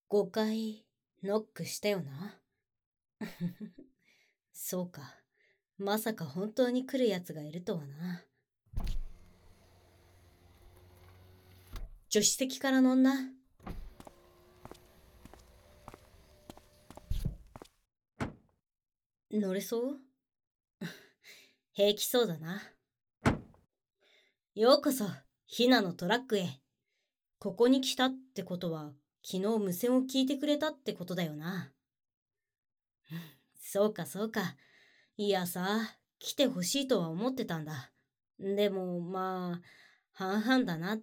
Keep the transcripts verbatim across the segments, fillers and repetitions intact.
ごかいノックしたよな。そうか。まさか本当に来るやつがいるとはな。助手席から乗んな。乗れそう？平気そうだな。ようこそ、ひなのトラックへ。ここに来たってことは、昨日無線を聞いてくれたってことだよな。そうかそうか。いやさ、来てほしいとは思ってたんだ。でも、まあ、半々だなって。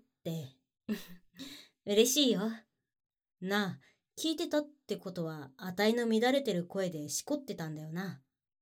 嬉しいよ。なあ、聞いてたってことは、あたいの乱れてる声でしこってたんだよな。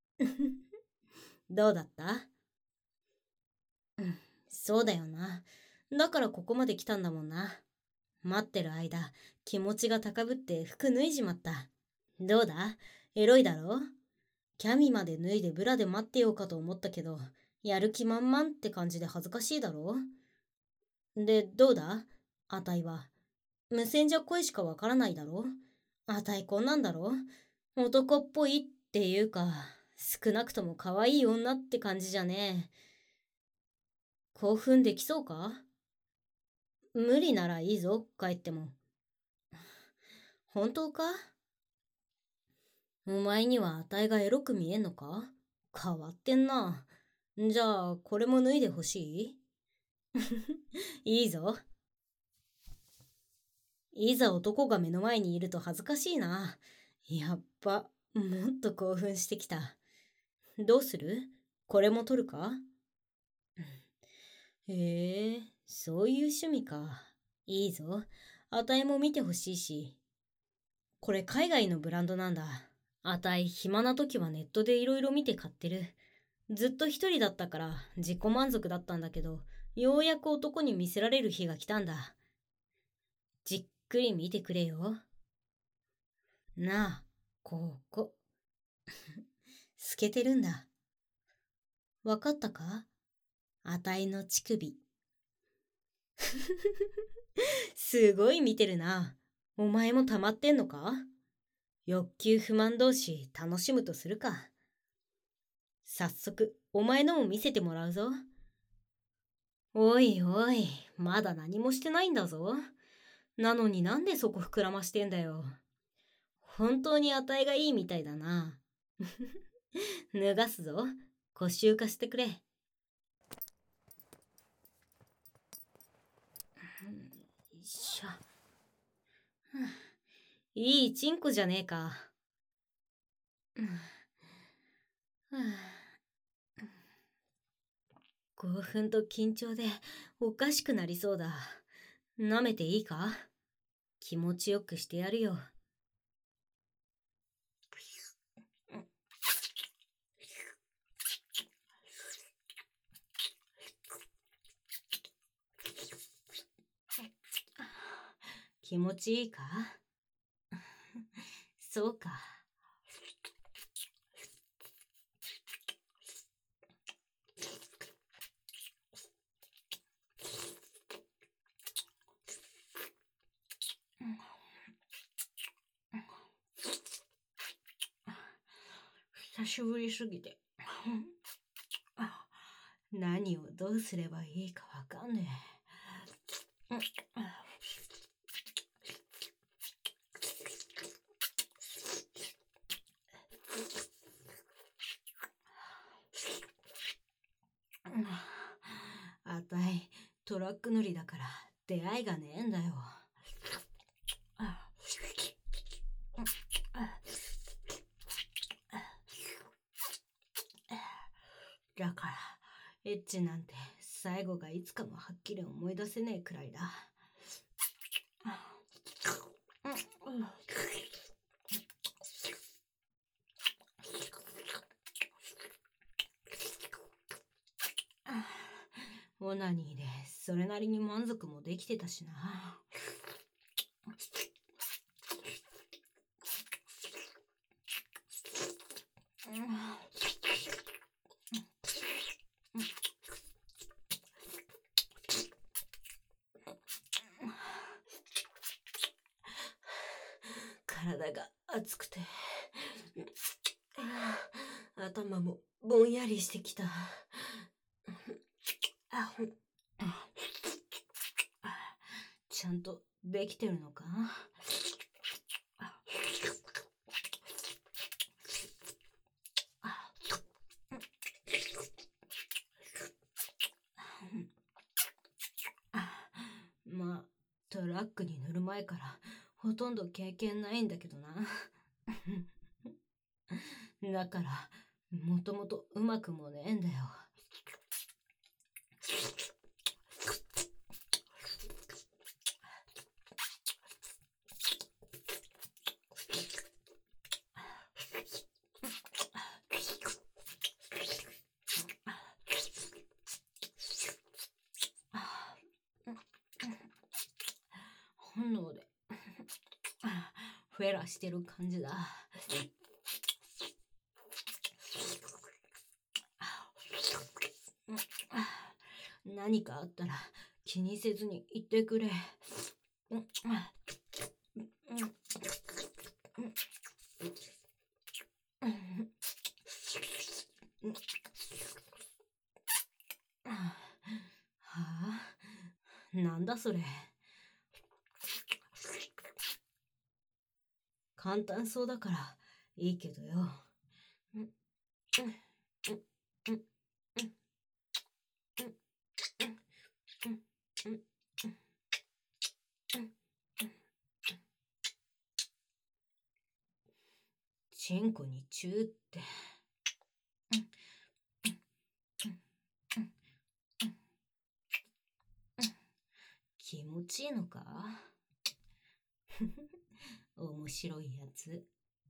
どうだった？うん、そうだよな。だからここまで来たんだもんな。待ってる間、気持ちが高ぶって服脱いじまった。どうだ？エロいだろ？キャミまで脱いでブラで待ってようかと思ったけど、やる気満々って感じで恥ずかしいだろ？で、どうだ？あたいは。無線じゃ声しかわからないだろ？あたいこんなんだろ？男っぽいっていうか、少なくとも可愛い女って感じじゃねえ。興奮できそうか？無理ならいいぞ、帰っても。本当か？お前にはあたいがエロく見えんのか？変わってんな。じゃあ、これも脱いでほしい？いいぞ。いざ男が目の前にいると恥ずかしいな。やっぱ、もっと興奮してきた。どうする？これも取るか？へえ、そういう趣味か。いいぞ。あたいも見てほしいし。これ海外のブランドなんだ。あたい暇な時はネットでいろいろ見て買ってる。ずっと一人だったから自己満足だったんだけど、ようやく男に見せられる日が来たんだ。じっくり見てくれよ。なあ、ここ。透けてるんだ。わかったか？あたいの乳首。すごい見てるな。お前も溜まってんのか？欲求不満同士楽しむとするか。早速、お前のも見せてもらうぞ。おいおい、まだ何もしてないんだぞ。なのになんでそこ膨らましてんだよ。本当に値がいいみたいだな。脱がすぞ。腰浮かしてくれ。よいしょ。いいチンコじゃねえか。興奮と緊張でおかしくなりそうだ。舐めていいか？気持ちよくしてやるよ。気持ちいいか？そうか。久しぶりすぎて何をどうすればいいかわかんねえ。あたいトラック乗りだから出会いがねえんだよ。だからエッチなんて最後がいつかもはっきり思い出せねえくらいだ。オナニーでそれなりに満足もできてたしな。 体が熱くて、頭もぼんやりしてきた。あほんちゃんとできてるのか？まあ、トラックに乗る前からほとんど経験ないんだけどな。だから、もともとうまくもねえんだよ。本能でフェラしてる感じだ。何かあったら気にせずに言ってくれ。はあ、なんだそれ。簡単そうだからいいけどよ。チンコにチューって。気持ちいいのか？面白いやつ。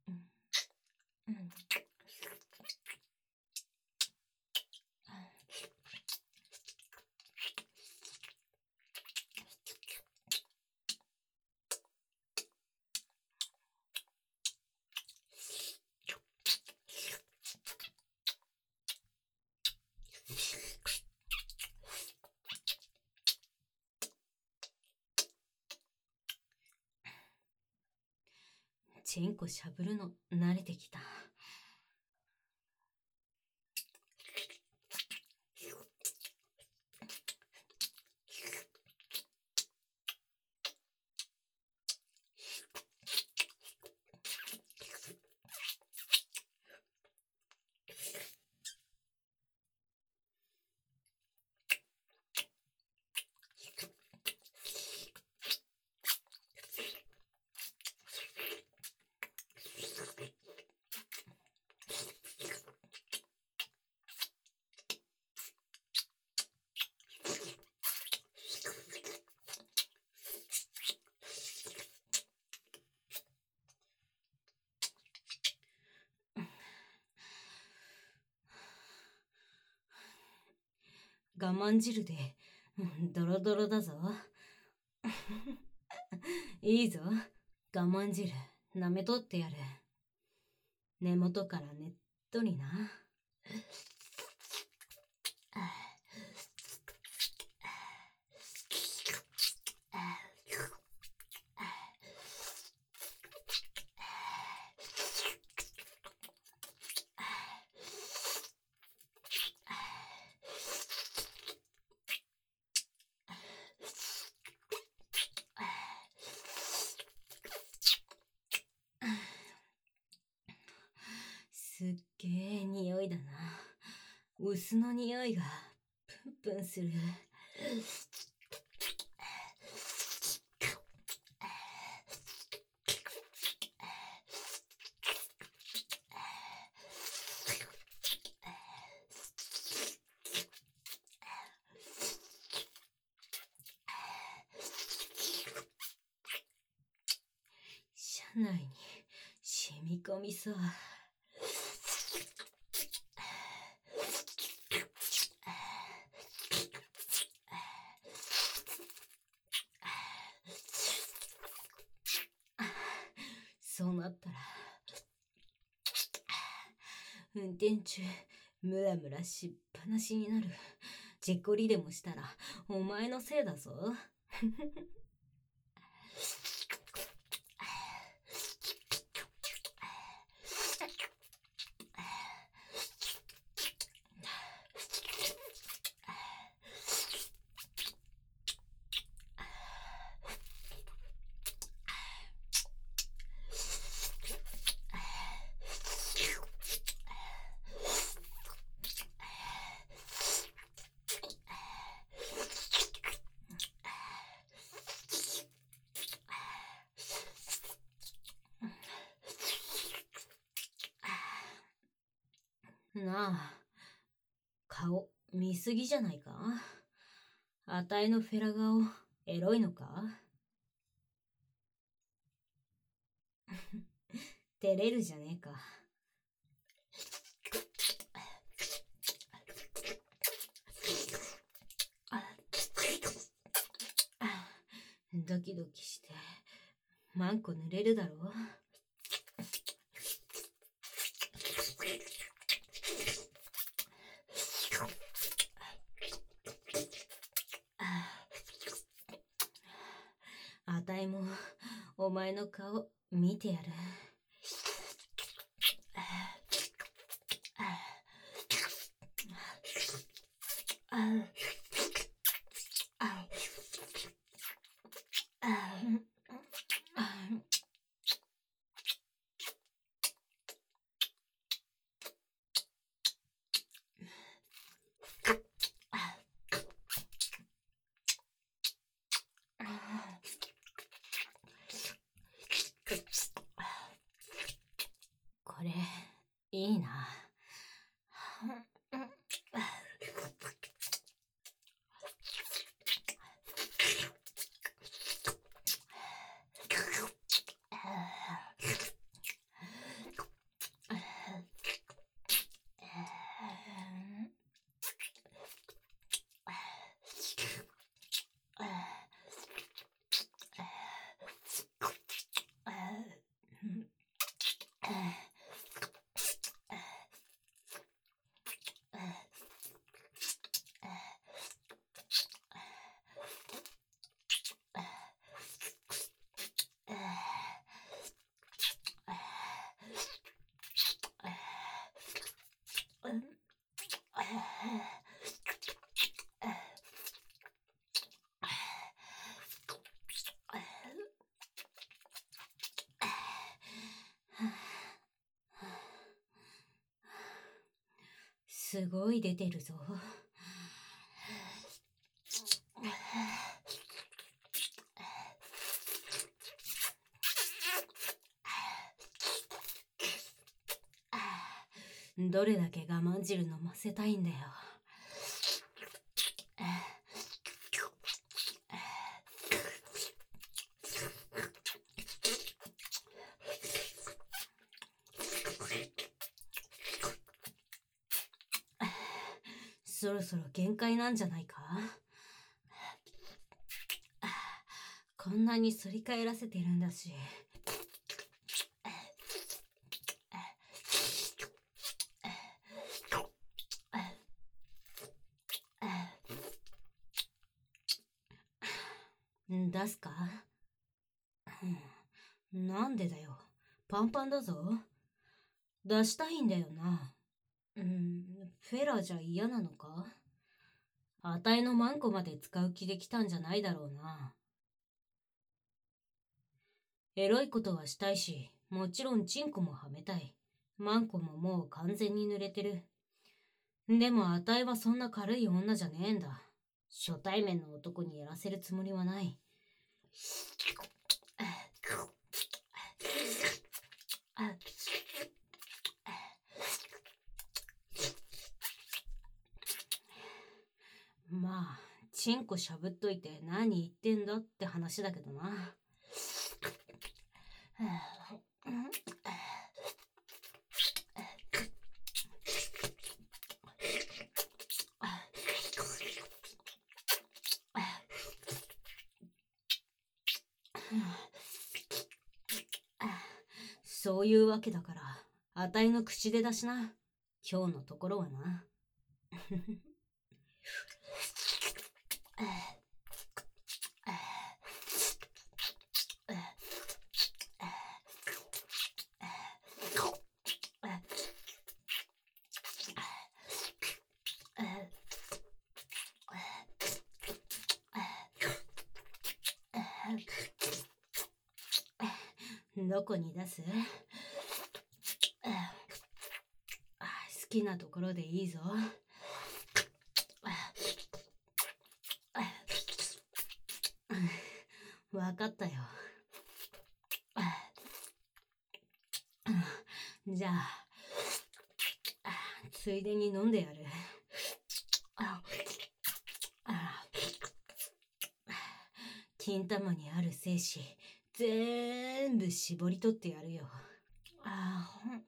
チンコしゃぶるの慣れてきた。我慢汁でドロドロだぞ。いいぞ、我慢汁舐めとってやる。根元からねっとりな。すっげえ匂いだな。薄の匂いがプンプンする。車内に染み込みそう。そうなったら運転中ムラムラしっぱなしになる。事故りでもしたらお前のせいだぞ。 なあ、顔見すぎじゃないか？あたいのフェラ顔エロいのか？照れるじゃねえか。ドキドキしてマンコ濡れるだろ。あたいもお前の顔見てやる。これいいな。すごい出てるぞ。どれだけ我慢汁飲ませたいんだよ。そろそろ限界なんじゃないか？こんなに反り返らせてるんだし。出すか？なんでだよ。パンパンだぞ。出したいんだよな。うん、フェラじゃ嫌なのか？あたいのマンコまで使う気で来たんじゃないだろうな。エロいことはしたいし、もちろんチンコもはめたい。マンコももう完全に濡れてる。でもあたいはそんな軽い女じゃねえんだ。初対面の男にやらせるつもりはない。まあ、チンコしゃぶっといて何言ってんだって話だけどな。そういうわけだから、あたいの口で出しな。今日のところはな。どこに出す？好きなところでいいぞ。わかったよ。じゃあついでに飲んでやる。ああ金玉にある精子ぜーんぶ絞り取ってやるよ。あほん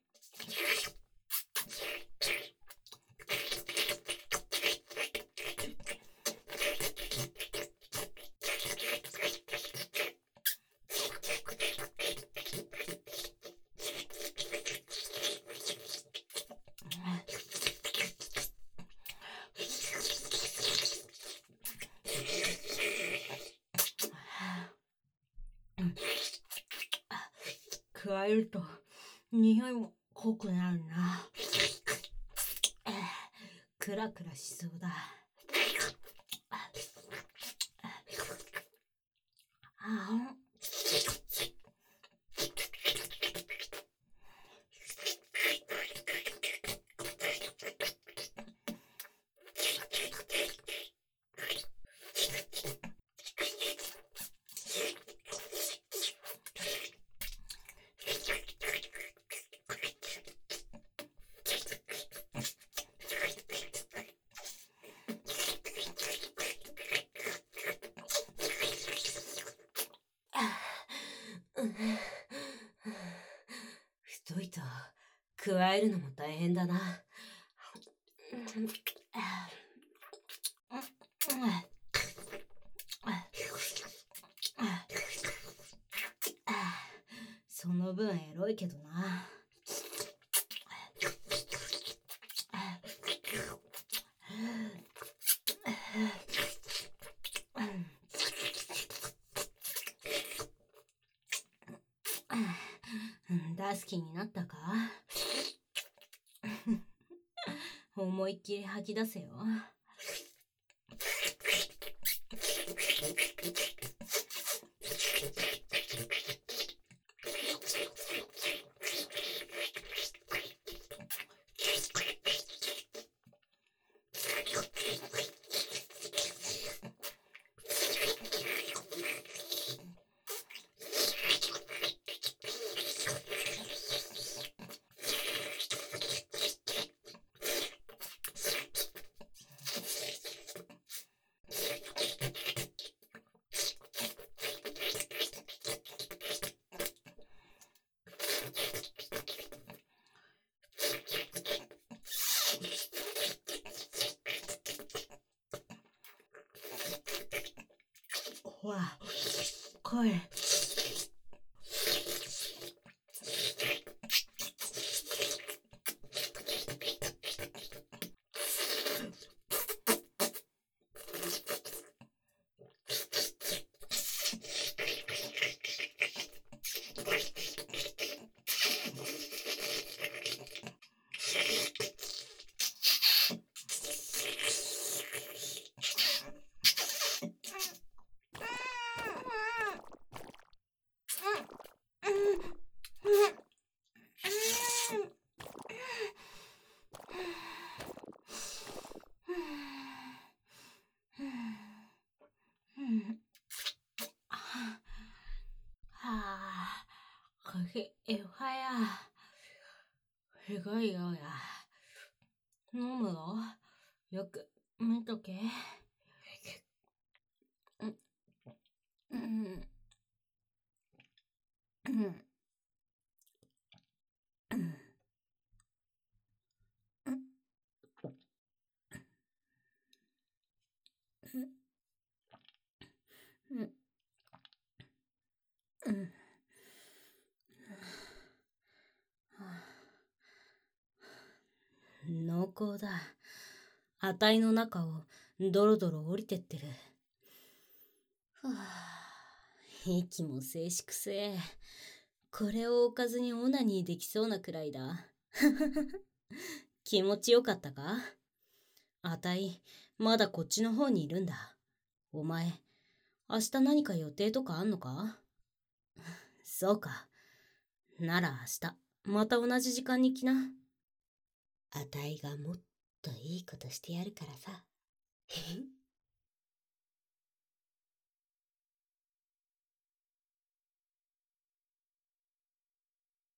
加えると匂いも濃くなるな。クラクラしそうだ。あ太いと加えるのも大変だな。その分エロいけどな。出す気になったか？思いっきり吐き出せよ。ほら、来い。はあ、かけ、えはや。すごいよや。飲むのよく見とけ。うん、うん、うん、うん、うん、うん。濃厚だ。あたいの中をドロドロ降りてってる。はあ、息も静粛せえ。これをおかずにオナニーできそうなくらいだ。気持ちよかったか？あたい、まだこっちの方にいるんだ。お前、明日何か予定とかあんのか？そうか。なら明日、また同じ時間に来な。あたいがもっといいことしてやるからさ。